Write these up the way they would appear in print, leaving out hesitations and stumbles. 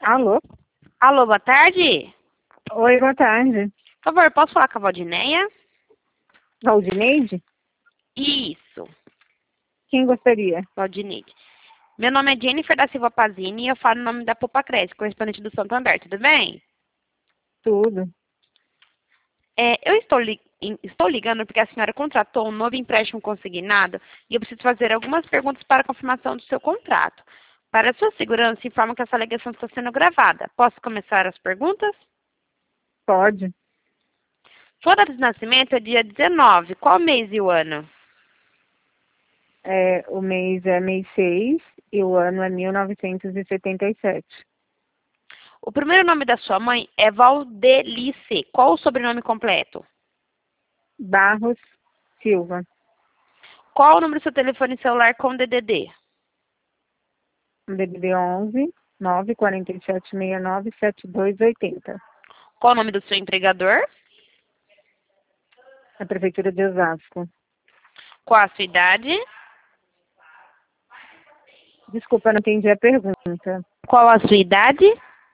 Alô? Alô, boa tarde. Oi, boa tarde. Por favor, posso falar com a Valdineia? Valdineide? Isso, Quem gostaria? Valdineide. Meu nome é Jennifer da Silva Pazini e eu falo o nome da Poupa Crédito, correspondente do Santander, tudo bem? Tudo. Eu estou ligando porque a senhora contratou um novo empréstimo consignado e eu preciso fazer algumas perguntas para a confirmação do seu contrato. Para sua segurança, informo que essa ligação está sendo gravada. Posso começar as perguntas? Pode. Sua data de nascimento é dia 19. Qual mês e o ano? O mês é mês 6 e o ano é 1977. O primeiro nome da sua mãe é Valdelice. Qual o sobrenome completo? Barros Silva. Qual o número do seu telefone celular com DDD? DDD 11 947 69 7280. Qual o nome do seu empregador? A Prefeitura de Osasco. Qual a sua idade? Desculpa, não entendi a pergunta. Qual a sua idade?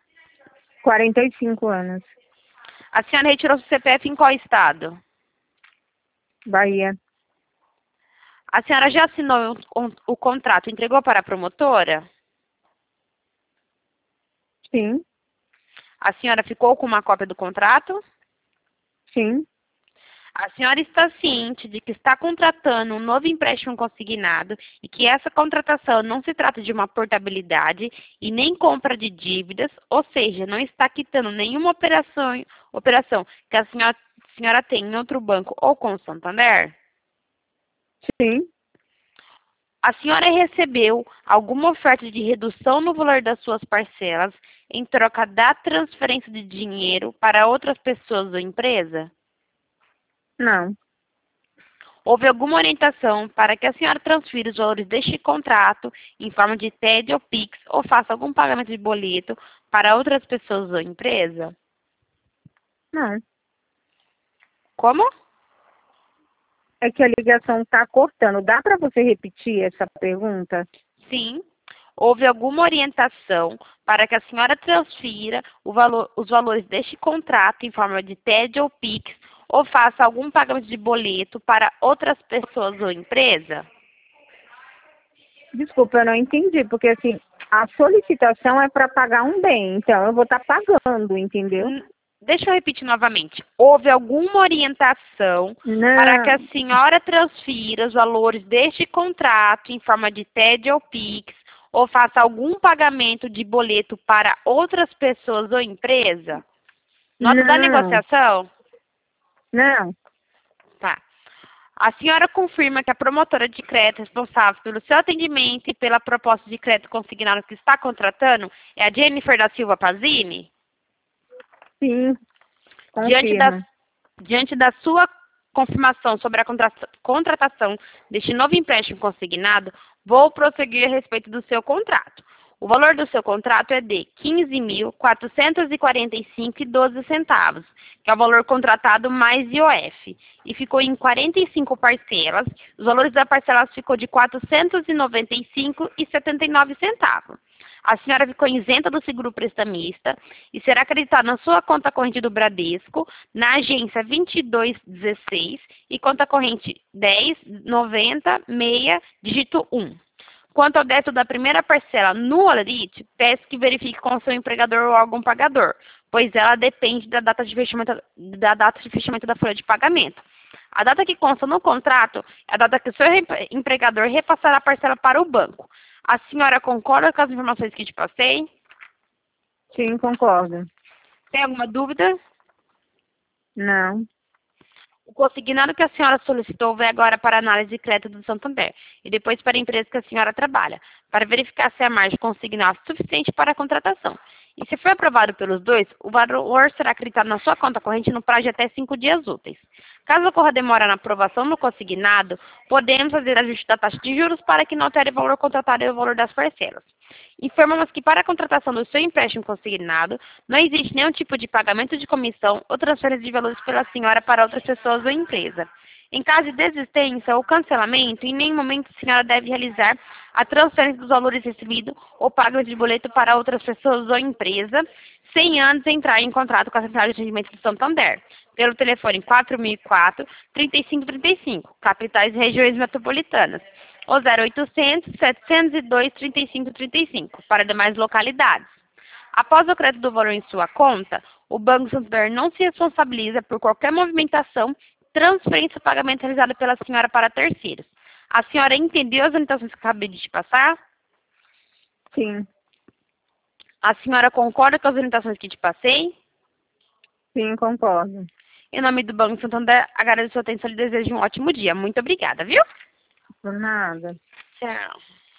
45 anos. A senhora retirou seu CPF em qual estado? Bahia. A senhora já assinou o contrato e entregou para a promotora? Sim. A senhora ficou com uma cópia do contrato? Sim. A senhora está ciente de que está contratando um novo empréstimo consignado e que essa contratação não se trata de uma portabilidade e nem compra de dívidas, ou seja, não está quitando nenhuma operação que a senhora tem em outro banco ou com o Santander? Sim. A senhora recebeu alguma oferta de redução no valor das suas parcelas em troca da transferência de dinheiro para outras pessoas ou empresa? Não. Houve alguma orientação para que a senhora transfira os valores deste contrato em forma de TED ou PIX ou faça algum pagamento de boleto para outras pessoas ou empresa? Não. Como? É que a ligação está cortando. Dá para você repetir essa pergunta? Sim. Houve alguma orientação para que a senhora transfira os valores deste contrato em forma de TED ou PIX ou faça algum pagamento de boleto para outras pessoas ou empresa? Desculpa, eu não entendi, porque assim, a solicitação é para pagar um bem, então eu vou estar pagando, entendeu? Deixa eu repetir novamente. Houve alguma orientação para que a Não, senhora transfira os valores deste contrato em forma de TED ou PIX ou faça algum pagamento de boleto para outras pessoas ou empresa? Nota da não, negociação? não, Tá. A senhora confirma que a promotora de crédito responsável pelo seu atendimento e pela proposta de crédito consignado que está contratando é a Jennifer da Silva Pazini? sim, Diante da, confirma. diante da sua confirmação sobre a contratação deste novo empréstimo consignado, vou prosseguir a respeito do seu contrato. O valor do seu contrato é de R$ 15.445,12, que é o valor contratado mais IOF, e ficou em 45 parcelas. Os valores da parcela ficou de R$ 495,79. A senhora ficou isenta do seguro prestamista e será acreditada na sua conta corrente do Bradesco, na agência 2216 e conta corrente 1090 dígito 1. Quanto ao débito da primeira parcela no Olerite, peço que verifique com o seu empregador ou órgão pagador, pois ela depende da data de fechamento da folha de pagamento. A data que consta no contrato é a data que o seu empregador repassará a parcela para o banco. A senhora concorda com as informações que te passei? Sim, concordo. Tem alguma dúvida? Não, O consignado que a senhora solicitou vai agora para a análise de crédito do Santander e depois para a empresa que a senhora trabalha, para verificar se a margem consignada é suficiente para a contratação. E se for aprovado pelos dois, o valor será acreditado na sua conta corrente no prazo de até 5 dias úteis. Caso ocorra demora na aprovação do consignado, podemos fazer ajuste da taxa de juros para que não altere o valor contratado e o valor das parcelas. Informamos que para a contratação do seu empréstimo consignado, não existe nenhum tipo de pagamento de comissão ou transferência de valores pela senhora para outras pessoas ou empresa. Em caso de desistência ou cancelamento, em nenhum momento a senhora deve realizar a transferência dos valores recebidos ou pagamento de boleto para outras pessoas ou empresa, sem antes entrar em contato com a Central de Atendimento do Santander, pelo telefone 4004-3535, capitais e regiões metropolitanas, ou 0800-702-3535, para demais localidades. Após o crédito do valor em sua conta, o Banco Santander não se responsabiliza por qualquer movimentação, transferência ou pagamento realizado pela senhora para terceiros. A senhora entendeu as orientações que eu acabei de te passar? Sim, A senhora concorda com as orientações que te passei? sim, concordo. Em nome do Banco Santander, agradeço a sua atenção e desejo um ótimo dia. Muito obrigada, viu? Por nada. Tchau.